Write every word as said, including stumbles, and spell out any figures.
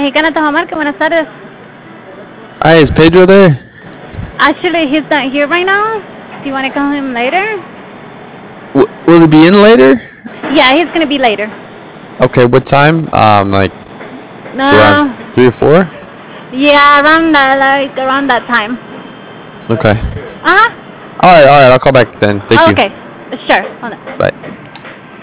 Mexicana Tajamarca, buenas tardes. Hi, is Pedro there? Actually, he's not here right now. Do you want to call him later? W will he be in later? Yeah, he's gonna be later. Okay, what time? Um, like No. around three or four? Yeah, around that, like around that time. Okay. Uh huh. All right, all right. I'll call back then. Thank Oh, you. okay. Sure. Hold on. Bye.